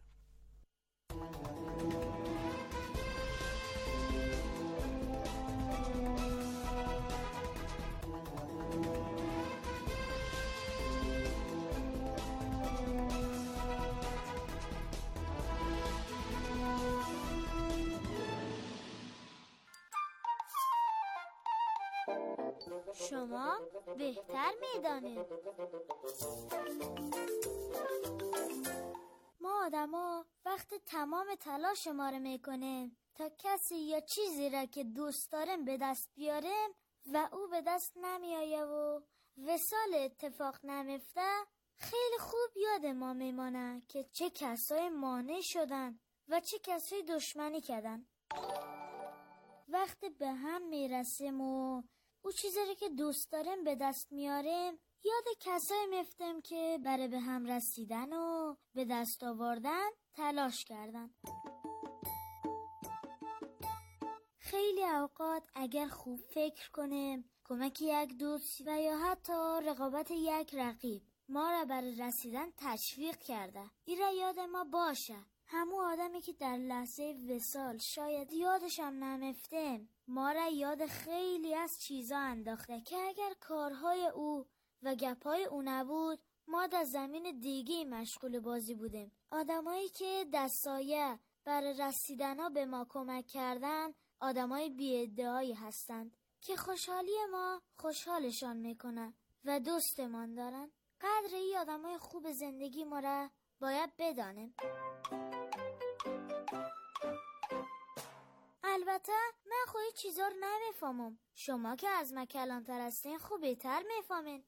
شما بهتر میدانید. ما آدما وقت تمام تلاش ما رو میکنیم تا کسی یا چیزی را که دوست داریم به دست بیاریم و او به دست نمیآیه و وصال اتفاق نمیفته، خیلی خوب یاد ما میمانه که چه کسای مانع شدن و چه کسای دشمنی کردن. وقتی به هم میرسیم و او چیزی که دوست داریم به دست میاریم، یاد کسایی میفتیم که برای به هم رسیدن و به دست آوردن تلاش کردن. خیلی اوقات اگر خوب فکر کنیم، کمک یک دوست و یا حتی رقابت یک رقیب ما را برای رسیدن تشویق کرده، این را یاد ما باشه. همون آدمی که در لحظه وصال شاید یادش هم نمیفتیم، ما را یاد خیلی از چیزا انداخته که اگر کارهای او و گپای او نبود، ما در زمین دیگه مشغول بازی بودیم. آدمایی که دستایه برای رسیدن ها به ما کمک کردن، آدمای بی ادعایی هستند که خوشحالی ما خوشحالشان میکنن و دوستمان دارن. قدر این آدمای خوب زندگی ما را باید بدانیم. البته من خواهی چیزا رو نمیفهمم. شما که از من کلانتر هستین خوب بهتر میفهمین.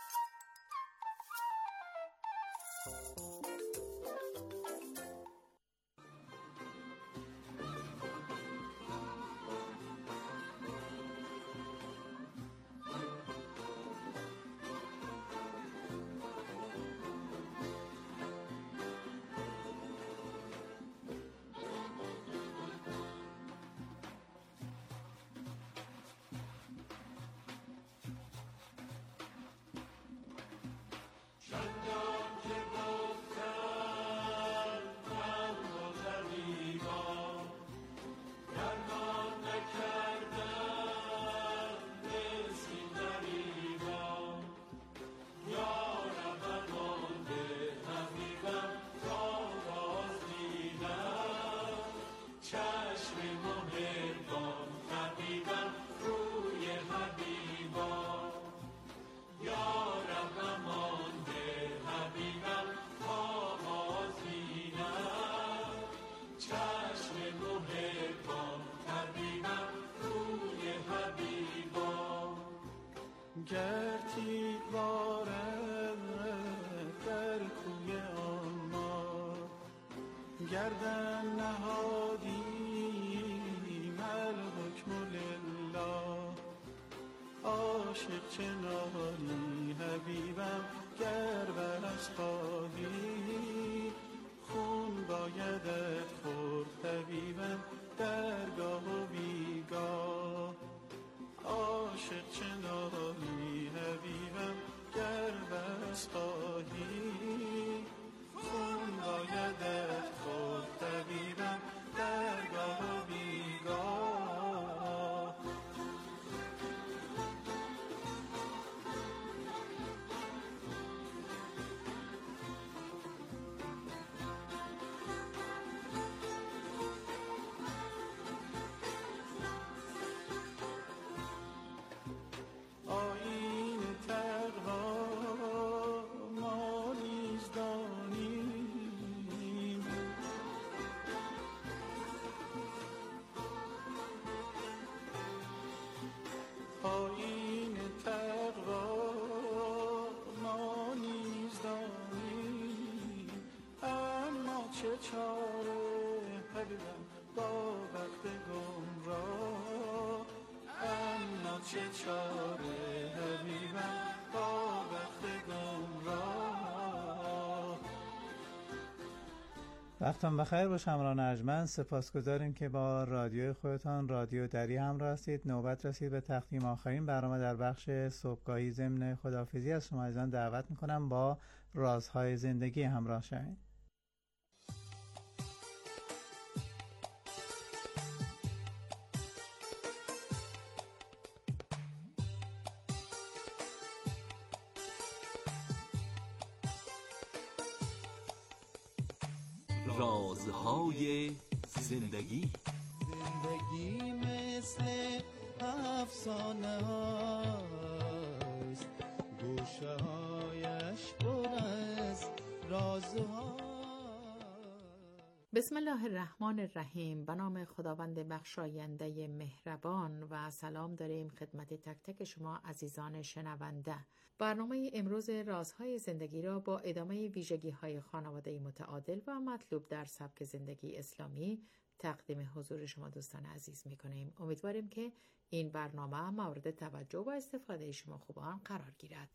گرتی بارد در کوی آن ما، گردن نهادیم الحکم لله. عاشق چنانی حبیبم گر برش خواهی، خون بایدت خورد طبیبم درگاه و بیگاه. عاشق چنانی حبیبم گر بس خواهی، خون بایدت خود طبیبم درگاه و بیگاه. وقتتون بخیر باشه همراهان ارجمند. سپاسگزاریم که با رادیوی خودتان رادیو دری همراه هستید. نوبت رسید به تقدیم آخرین برنامه در بخش صبحگاهی. ضمن خداحافظی از شما عزیزان دعوت میکنم با رازهای زندگی همراه شوید. رازهای زندگی. زندگی مثل افسانه هاست، گوشه هایش پر از رازها. بسم الله الرحمن الرحیم. به نام خداوند بخشاینده مهربان و سلام داریم خدمت تک تک شما عزیزان شنونده. برنامه امروز رازهای زندگی را با ادامه ویژگی‌های خانواده‌ای متعادل و مطلوب در سبک زندگی اسلامی تقدیم حضور شما دوستان عزیز می‌کنیم. امیدواریم که این برنامه مورد توجه و استفاده شما خوبان قرار گیرد.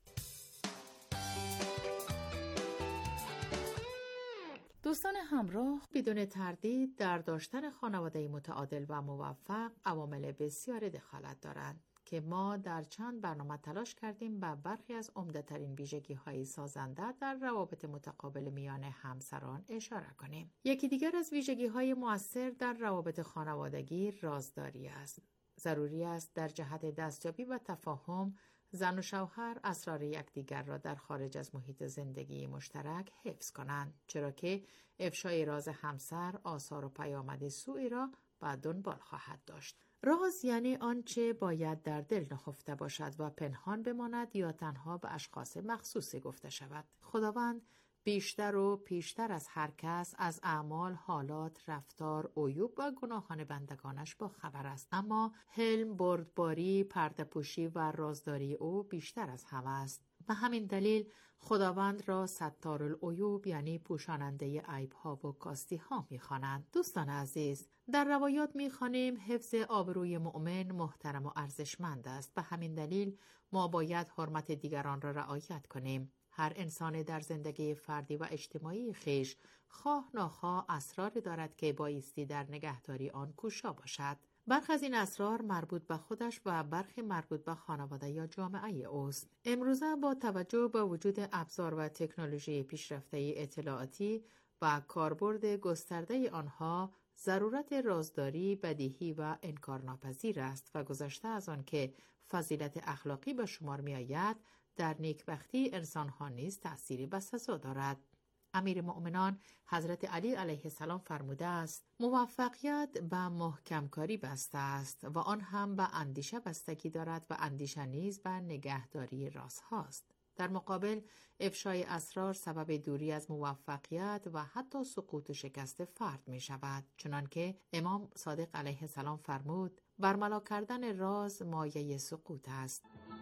دوستان همراه، بدون تردید در داشتن خانواده‌ای متعادل و موفق عوامل بسیاری دخالت دارند که ما در چند برنامه تلاش کردیم به برخی از عمده‌ترین ویژگی‌های سازنده در روابط متقابل میان همسران اشاره کنیم. یکی دیگر از ویژگی‌های مؤثر در روابط خانوادگی رازداری است. ضروری است در جهت دستیابی و تفاهم زن و شوهر اسرار یکدیگر را در خارج از محیط زندگی مشترک حفظ کنند، چرا که افشای راز همسر آثار و پیامد سوئی را به دنبال خواهد داشت. راز یعنی آنچه باید در دل نهفته باشد و پنهان بماند یا تنها به اشخاص مخصوصی گفته شود. خداوند بیشتر و پیشتر از هر کس از اعمال، حالات، رفتار، عیوب و گناهان بندگانش با خبر است، اما حلم، بردباری، پرده‌پوشی و رازداری او بیشتر از همه است. به همین دلیل خداوند را ستار العیوب یعنی پوشاننده عیب‌ها و کاستی‌ها می‌خوانند. دوستان عزیز، در روایات می‌خوانیم حفظ آبروی مؤمن محترم و ارزشمند است. به همین دلیل ما باید حرمت دیگران را رعایت کنیم. هر انسان در زندگی فردی و اجتماعی خویش خواه ناخواه اسراری دارد که بایستی در نگهداری آن کوشا باشد. برخی از این اسرار مربوط به خودش و برخی مربوط به خانواده یا جامعه اوست. امروزه با توجه به وجود ابزار و تکنولوژی پیشرفته اطلاعاتی و کاربرد گسترده آنها، ضرورت رازداری بدیهی و انکارناپذیر است و گذشته از آن که فضیلت اخلاقی به شمار می آید، در نیکبختی انسان‌ها نیز تأثیری بسزا دارد. امیر مؤمنان حضرت علی علیه السلام فرموده است: موفقیت به محکم کاری بسته است و آن هم به اندیشه بستگی دارد و اندیشه نیز به نگهداری رازهاست. در مقابل افشای اسرار سبب دوری از موفقیت و حتی سقوط و شکست فرد می شود، چنانکه امام صادق علیه السلام فرمود: برملا کردن راز مایه سقوط است.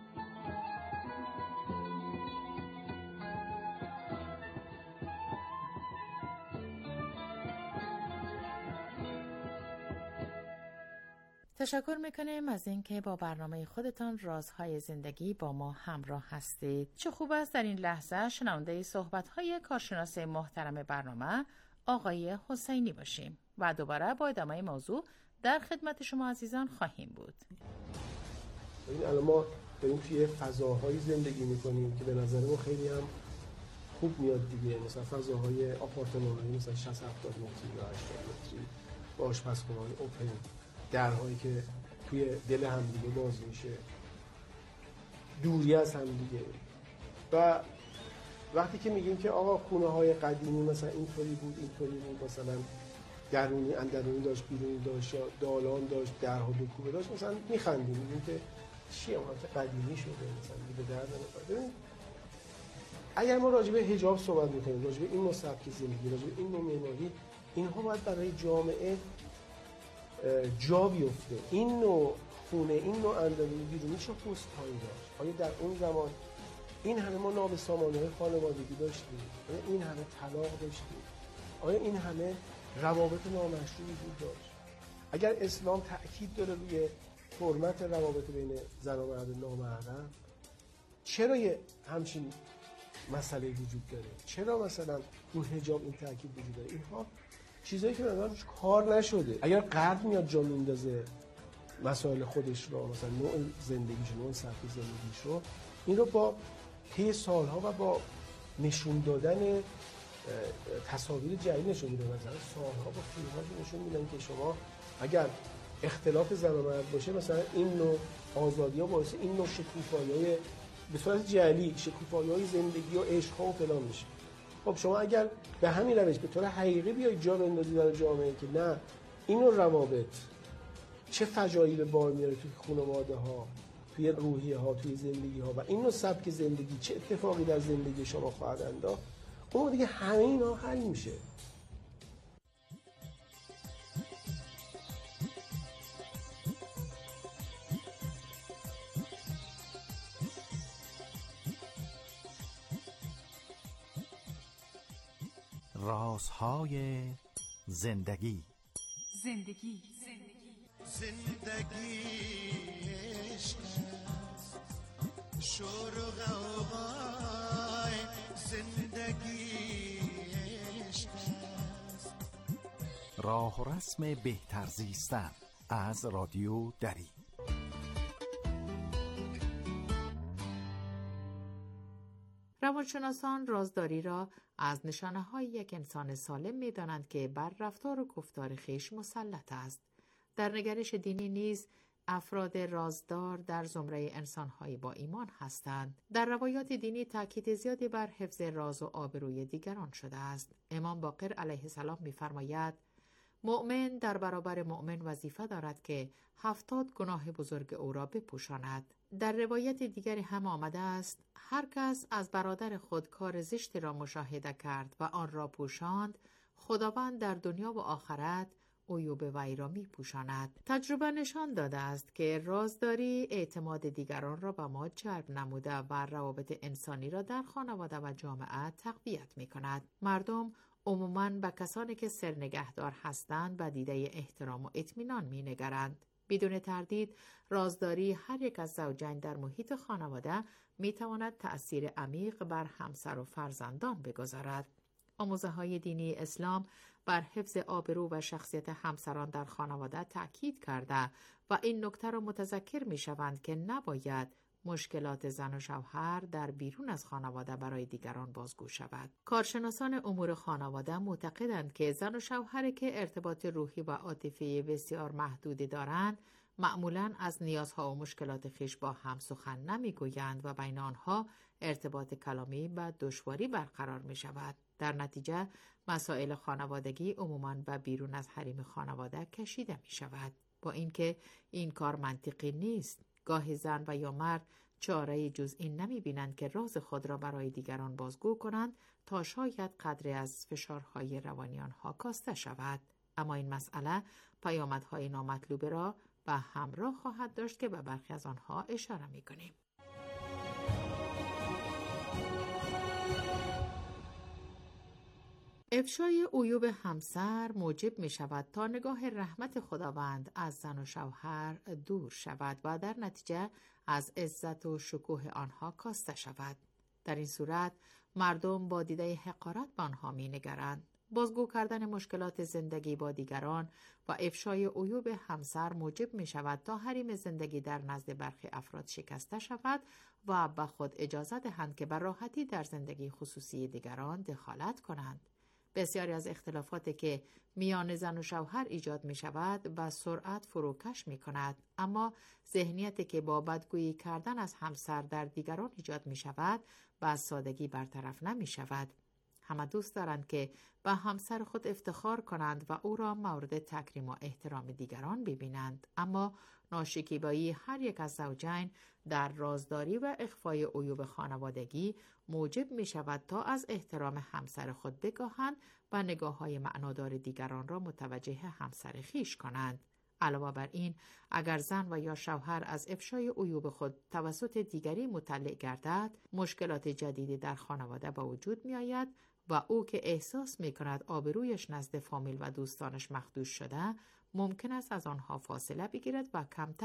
تشکر میکنیم از اینکه با برنامه خودتان رازهای زندگی با ما همراه هستید. چه خوب است در این لحظه شنونده صحبت‌های کارشناس محترم برنامه آقای حسینی باشیم و دوباره با ادامه موضوع در خدمت شما عزیزان خواهیم بود. این الان ما داریم توی فضاهای زندگی میکنیم که به نظر ما خیلی هم خوب میاد دیگه، مثلا فضاهای آپارتمان‌های مثلا شصت هفتاد متری یا هشتاد متری با آشپزخونه‌های اوپن، درهایی که توی دل همدیگه باز میشه، دوری از همدیگه. و وقتی که میگیم که آقا خونه های قدیمی مثلا اینطوری بود اینطوری بود، مثلا درونی اندرونی داشت بیرونی داشت یا دالان داشت درها دو کوبه داشت، مثلا میخندیم میگیم که چیه حالت قدیمی شده، مثلا به درد نمیخوره. اگر ما راجع به حجاب صحبت میکنیم، راجع به این نوع سبک زندگی، راجع به این نوع معماری، اینها باید برای جامعه جا بیفته. این نوع خونه، این نوع اندرونی بیرونی چه پست‌هایی داشت؟ آیا در اون زمان این همه ما نابسامانی‌های خانوادگی داشتیم؟ آیا این همه طلاق داشتیم؟ آیا این همه روابط نامشروع وجود داشت؟ اگر اسلام تأکید داره روی حرمت روابط بین زن و مرد نامحرم، چرا یه همچین مسئله وجود داره، چرا مثلا رو حجاب این تاکید وجود داره. اینها چیزایی که مثلا روش کار نشده. اگر غرب میاد جا میندازه مسائل خودش رو، مثلا نوع زندگیش، نوع سبک زندگیش رو، این رو با طی سالها و با نشون دادن تصاویر جدید نشون میده. مثلا سالها با فیلم‌ها نشون میدن که شما اگر اختلاف زن و مرد باشه، مثلا این نوع آزادی‌ها باعث این نوع شکوفایی‌های به صورت جعلی شکوفایی‌های زندگی و عشق‌ها و فلان میشه. خب شما اگر به همین روش به طور حقیقی بیای جا بندازی در جامعه که نه این نوع روابط چه فجایعی به بار میاره توی خانواده‌ها، توی روحیه‌ها، توی زندگی‌ها و این نوع سبک زندگی چه اتفاقی در زندگی شما خواهد انداخت، اون دیگه همه اینا حل میشه. رازهای زندگی. زندگی زندگی عشق است، شور و غوغای زندگی عشق است. راه و رسم بهتر زیستن از رادیو دری. روانشناسان رازداری را از نشانه‌های یک انسان سالم می‌دانند که بر رفتار و گفتار خویش مسلط است. در نگرش دینی نیز افراد رازدار در زمره انسان‌های با ایمان هستند. در روایات دینی تاکید زیادی بر حفظ راز و آبروی دیگران شده است. امام باقر علیه السلام می‌فرماید: مؤمن در برابر مؤمن وظیفه دارد که هفتاد گناه بزرگ او را بپوشاند. در روایت دیگری هم آمده است: هر کس از برادر خود کار زشتی را مشاهده کرد و آن را پوشاند، خداوند در دنیا و آخرت عیوب وی را می پوشاند. تجربه نشان داده است که رازداری اعتماد دیگران را به ما جلب نموده و روابط انسانی را در خانواده و جامعه تقویت می کند. مردم عموماً به کسانی که سرنگهدار هستند به دیده احترام و اطمینان می نگرند. بدون تردید رازداری هر یک از زوجین در محیط خانواده می تواند تأثیر عمیق بر همسر و فرزندان بگذارد. آموزه‌های دینی اسلام بر حفظ آبرو و شخصیت همسران در خانواده تأکید کرده و این نکته را متذکر می شوند که نباید مشکلات زن و شوهر در بیرون از خانواده برای دیگران بازگو شود. کارشناسان امور خانواده معتقدند که زن و شوهری که ارتباط روحی و عاطفی بسیار محدودی دارند، معمولاً از نیازها و مشکلات خویش با هم سخن نمیگویند و بین آنها ارتباط کلامی به دشواری برقرار می شود. در نتیجه مسائل خانوادگی عموماً به بیرون از حریم خانواده کشیده می شود. با اینکه این کار منطقی نیست، گاهی زن و یا مرد چاره‌ای جز این نمی بینند که راز خود را برای دیگران بازگو کنند تا شاید قدری از فشارهای روانی آنها کاسته شود. اما این مسئله پیامدهای نامطلوبه را به همراه خواهد داشت که به برخی از آنها اشاره می کنیم. افشای عیوب همسر موجب می شود تا نگاه رحمت خداوند از زن و شوهر دور شود و در نتیجه از عزت و شکوه آنها کاسته شود. در این صورت مردم با دیده حقارت به آنها می نگرند. بازگو کردن مشکلات زندگی با دیگران و افشای عیوب همسر موجب می شود تا حریم زندگی در نزد برخی افراد شکسته شود و به خود اجازه دهند که به راحتی در زندگی خصوصی دیگران دخالت کنند. بسیاری از اختلافاتی که میان زن و شوهر ایجاد می شود به سرعت فروکش می کند، اما ذهنیتی که با بدگویی کردن از همسر در دیگران ایجاد می شود به سادگی برطرف نمی شود. همه دوست دارند که به همسر خود افتخار کنند و او را مورد تکریم و احترام دیگران ببینند، اما ناشکیبایی هر یک از زوجین در رازداری و اخفای عیوب خانوادگی موجب می شود تا از احترام همسر خود بکاهند و نگاه های معنادار دیگران را متوجه همسر خویش کنند. علاوه بر این، اگر زن و یا شوهر از افشای عیوب خود توسط دیگری مطلع گردد، مشکلات جدیدی در خانواده به وجود می آید و او که احساس می کند آبرویش نزد فامیل و دوستانش مخدوش شده، ممکن است از آنها فاصله بگیرد و کمتر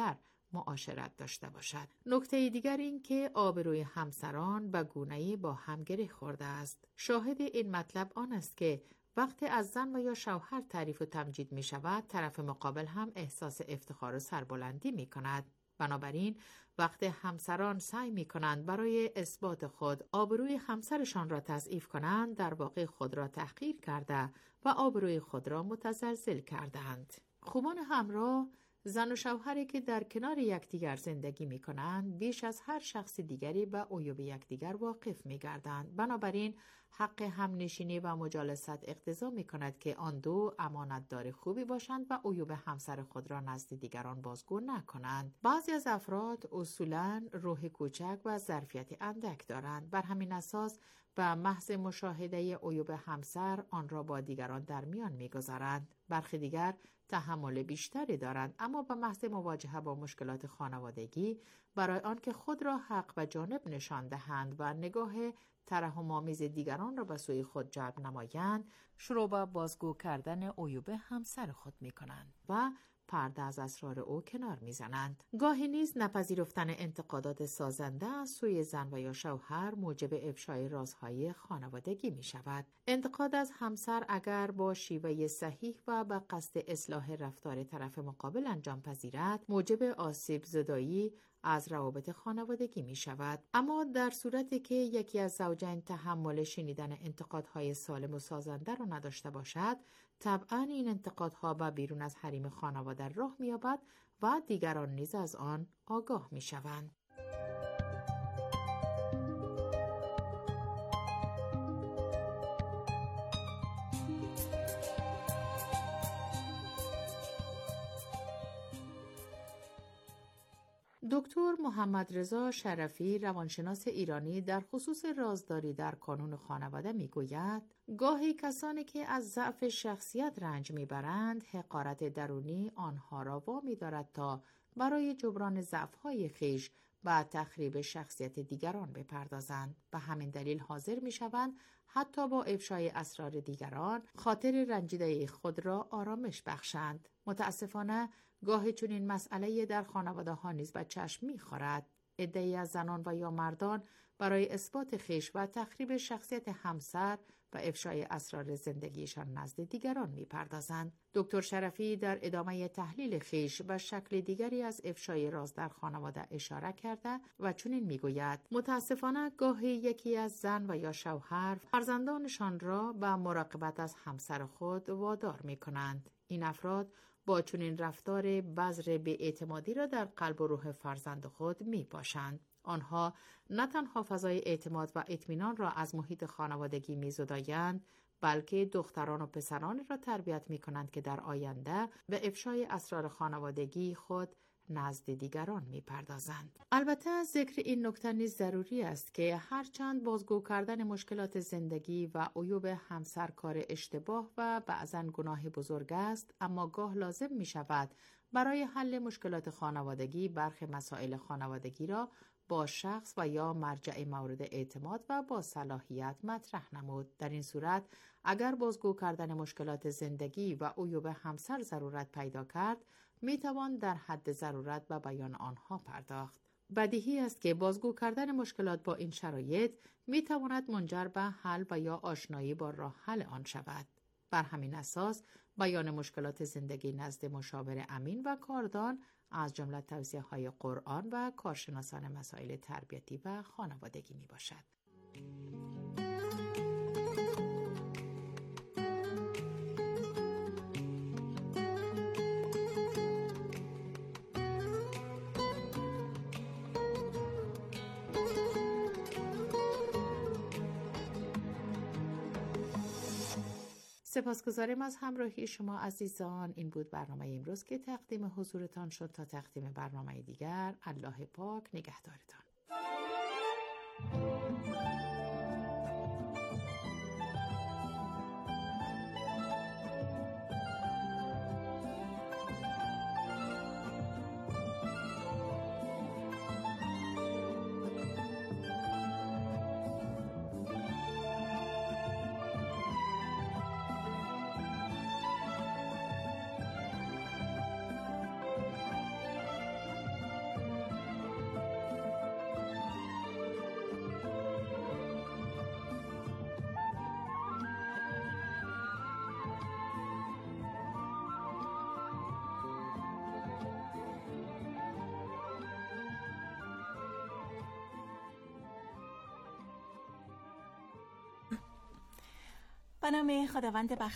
معاشرت داشته باشد. نکته دیگر این که آبروی همسران به گونه‌ای با هم گره خورده است. شاهد این مطلب آن است که وقتی از زن و یا شوهر تعریف و تمجید می شود، طرف مقابل هم احساس افتخار و سربلندی می کند. بنابراین وقتی همسران سعی می کنند برای اثبات خود آبروی همسرشان را تضعیف کنند، در واقع خود را تحقیر کرده و آبروی خود را متزلزل کردند. خوبان همراه زن و شوهری که در کنار یکدیگر زندگی می کنند بیش از هر شخص دیگری به عیوب یکدیگر واقف می گردند. بنابراین حق همنشینی و مجالست اقتضا می کند که آن دو امانتدار خوبی باشند و عیوب همسر خود را نزد دیگران بازگو نکنند. بعضی از افراد اصولاً روح کوچک و ظرفیت اندک دارند. بر همین اساس و محض مشاهده عیوب همسر آن را با دیگران در میان می‌گذارند. برخی دیگر تحمل بیشتری دارند، اما به محض مواجهه با مشکلات خانوادگی برای آنکه خود را حق و جانب نشان دهند و نگاه ترحم‌آمیز دیگران را به سوی خود جلب نمایند، شروع به بازگو کردن عیوب همسر خود می‌کنند و پرده از اسرار او کنار میزنند. گاهی نیز نپذیرفتن انتقادات سازنده از سوی زن و یا شوهر موجب افشای رازهای خانوادگی می شود. انتقاد از همسر اگر با شیوه صحیح و به قصد اصلاح رفتار طرف مقابل انجام پذیرد، موجب آسیب زدایی از روابط خانوادگی می شود. اما در صورتی که یکی از زوجین تحمل شنیدن انتقادهای سالم و سازنده را نداشته باشد، طبعاً این انتقادها به بیرون از حریم خانواده راه می یابد و دیگران نیز از آن آگاه می شوند. دکتر محمد رضا شرفی، روانشناس ایرانی، در خصوص رازداری در کانون خانواده میگوید گاهی کسانی که از ضعف شخصیت رنج میبرند، حقارت درونی آنها را وامی دارد تا برای جبران ضعف‌های خویش و تخریب شخصیت دیگران بپردازند. به همین دلیل حاضر میشوند حتی با افشای اسرار دیگران خاطر رنجیده خود را آرامش بخشند. متاسفانه گاهی چون این مسئله در خانواده ها نیز به چشم می‌خورد. عده‌ای از زنان و یا مردان برای اثبات خویش و تخریب شخصیت همسر و افشای اسرار زندگیشان نزد دیگران می‌پردازند. دکتر شرفی در ادامه تحلیل خویش و شکل دیگری از افشای راز در خانواده اشاره کرده و چنین می‌گوید: متاسفانه گاهی یکی از زن و یا شوهر فرزندانشان را به مراقبت از همسر خود وادار می‌کنند. این افراد با چنین رفتار بذر بی‌اعتمادی را در قلب و روح فرزند خود می‌پاشند. آنها نه تنها فضای اعتماد و اطمینان را از محیط خانوادگی می‌زدایند، بلکه دختران و پسرانی را تربیت می‌کنند که در آینده به افشای اسرار خانوادگی خود نزد دیگران می‌پردازند. البته ذکر این نکته نیز ضروری است که هرچند بازگو کردن مشکلات زندگی و عیوب همسر کار اشتباه و بعضاً گناه بزرگ است، اما گاه لازم می‌شود برای حل مشکلات خانوادگی برخی مسائل خانوادگی را با شخص و یا مرجع مورد اعتماد و با صلاحیت مطرح نمود. در این صورت اگر بازگو کردن مشکلات زندگی و عیوب همسر ضرورت پیدا کرد، می توان در حد ضرورت به بیان آنها پرداخت. بدیهی است که بازگو کردن مشکلات با این شرایط می تواند منجر به حل و یا آشنایی با راه حل آن شود. بر همین اساس بیان مشکلات زندگی نزد مشاور امین و کاردان از جمله توصیه های قرآن و کارشناسان مسائل تربیتی و خانوادگی می باشد. سپاسگزاریم از همراهی شما عزیزان. این بود برنامه امروز که تقدیم حضورتان شد. تا تقدیم برنامه دیگر، الله پاک نگهدارتان. به نام خداوند بخش